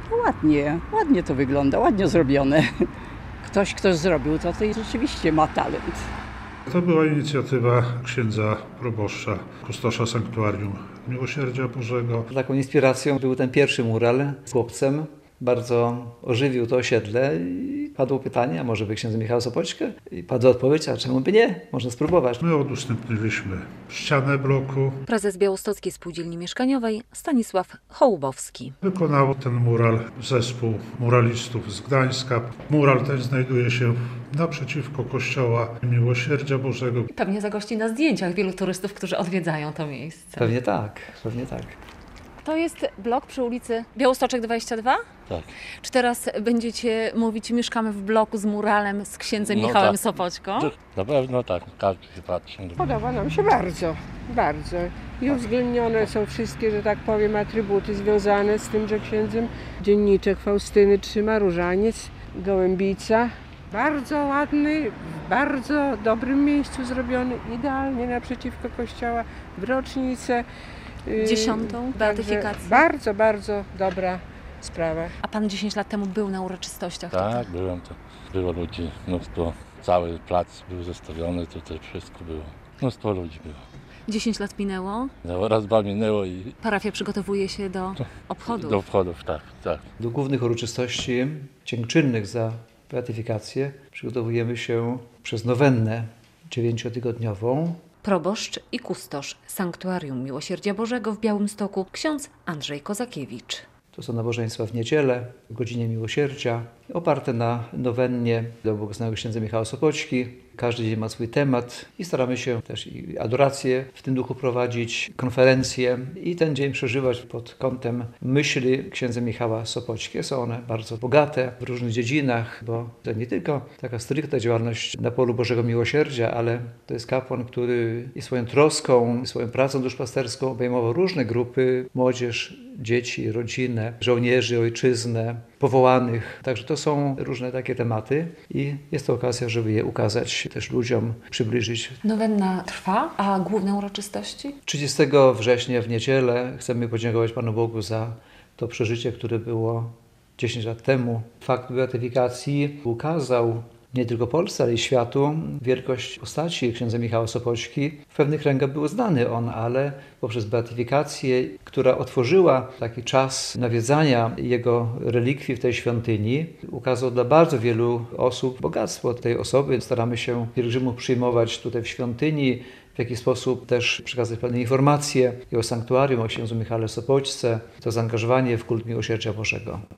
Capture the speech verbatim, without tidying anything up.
Ładnie, ładnie to wygląda, ładnie zrobione. Ktoś, kto zrobił to, to rzeczywiście ma talent. To była inicjatywa księdza proboszcza, kustosza sanktuarium Miłosierdzia Bożego. Taką inspiracją był ten pierwszy mural z chłopcem. Bardzo ożywił to osiedle i padło pytanie, a może by księdza Michała Sopoćkę? I padła odpowiedź, a czemu by nie? Można spróbować. My udostępniliśmy ścianę bloku. Prezes Białostockiej Spółdzielni Mieszkaniowej Stanisław Hołubowski. Wykonał ten mural zespół muralistów z Gdańska. Mural ten znajduje się naprzeciwko kościoła Miłosierdzia Bożego. Pewnie zagości na zdjęciach wielu turystów, którzy odwiedzają to miejsce. Pewnie tak, pewnie tak. To jest blok przy ulicy Białostoczek dwadzieścia dwa? Tak. Czy teraz będziecie mówić, mieszkamy w bloku z muralem z księdzem No Michałem tak. Sopoćką? Na pewno tak, każdy się patrzy. Podoba nam się bardzo, bardzo. I uwzględnione są wszystkie, że tak powiem, atrybuty związane z tymże księdzem. Dzienniczek Faustyny trzyma, różaniec, gołębica. Bardzo ładny, w bardzo dobrym miejscu zrobiony, idealnie naprzeciwko kościoła, w rocznicę. yy, Dziesiątą także beatyfikację. Bardzo, bardzo dobra sprawa. A pan dziesięć lat temu był na uroczystościach tutaj? Tak, byłem to. Było ludzi, mnóstwo. Cały plac był zostawiony, tutaj wszystko było. Mnóstwo ludzi było. dziesięć lat minęło. No, raz dwa minęło i Parafia przygotowuje się do obchodów. do obchodów, tak, tak. Do głównych uroczystości dziękczynnych za beatyfikację przygotowujemy się przez nowennę dziewięciotygodniową. Proboszcz i kustosz Sanktuarium Miłosierdzia Bożego w Białymstoku ksiądz Andrzej Kozakiewicz. To są nabożeństwa w niedzielę, w godzinie miłosierdzia, oparte na nowennie do błogosławionego księdza Michała Sopoćki. Każdy dzień ma swój temat i staramy się też i adorację w tym duchu prowadzić, konferencje i ten dzień przeżywać pod kątem myśli księdza Michała Sopoćki. Są one bardzo bogate w różnych dziedzinach, bo to nie tylko taka stricte działalność na polu Bożego Miłosierdzia, ale to jest kapłan, który i swoją troską, swoją pracą duszpasterską obejmował różne grupy, młodzież, dzieci, rodzinę, żołnierzy, ojczyznę, powołanych. Także to są różne takie tematy i jest to okazja, żeby je ukazać też ludziom, przybliżyć. Nowenna trwa, a główne uroczystości? trzydziestego września w niedzielę chcemy podziękować Panu Bogu za to przeżycie, które było dziesięć lat temu. Fakt beatyfikacji ukazał nie tylko Polsce, ale i światu wielkość postaci księdza Michała Sopoćki. W pewnych kręgach był znany on, ale poprzez beatyfikację, która otworzyła taki czas nawiedzania jego relikwii w tej świątyni, ukazał dla bardzo wielu osób bogactwo tej osoby. Staramy się pielgrzymów przyjmować tutaj w świątyni, w jaki sposób też przekazać pewne informacje i o sanktuarium, o księdzu Michale Sopoćce, to zaangażowanie w kult Miłosierdzia Bożego.